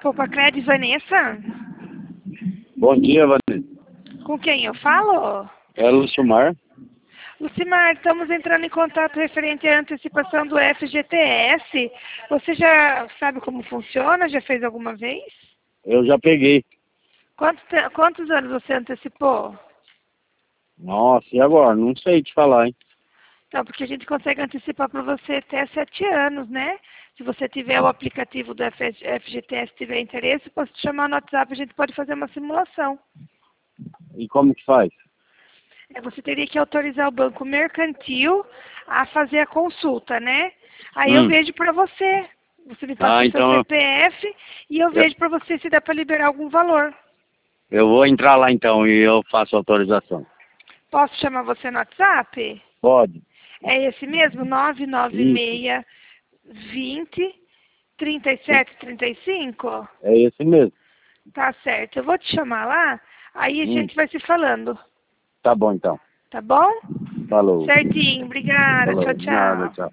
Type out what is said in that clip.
Copacred, Vanessa? Bom dia, Vanessa. Com quem eu falo? É Lucimar. Lucimar, estamos entrando em contato referente à antecipação do FGTS. Você já sabe como funciona? Já fez alguma vez? Eu já peguei. Quantos anos você antecipou? Nossa, e agora? Não sei te falar, hein? Então, porque a gente consegue antecipar para você até 7 anos, né? Se você tiver o aplicativo do FGTS, tiver interesse, posso te chamar no WhatsApp, a gente pode fazer uma simulação. E como que faz? Você teria que autorizar o banco mercantil a fazer a consulta, né? Aí eu vejo para você. Você me passa o seu Então CPF e eu vejo para você se dá para liberar algum valor. eu vou entrar lá então e eu faço autorização. Posso chamar você no WhatsApp? Pode. É esse mesmo? 996 20 37 35? É esse mesmo. Tá certo. Eu vou te chamar lá, aí a gente vai se falando. Tá bom então. Tá bom? Falou. Certinho. Obrigada. Tchau, Falou. Nada, tchau. tchau.